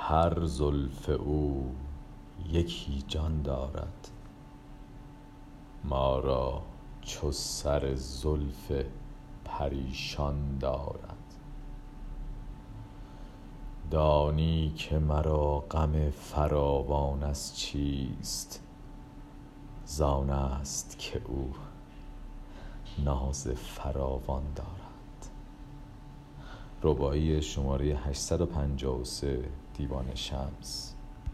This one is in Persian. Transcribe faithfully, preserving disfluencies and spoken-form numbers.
هر زلف او یکی جان دارد، ما را چو سر زلف پریشان دارد. دانی که مرا غم فراوان از چیست، زان است که او ناز فراوان دارد. رباعی شماره هشتصد و پنجاه و سه دیوان شمس.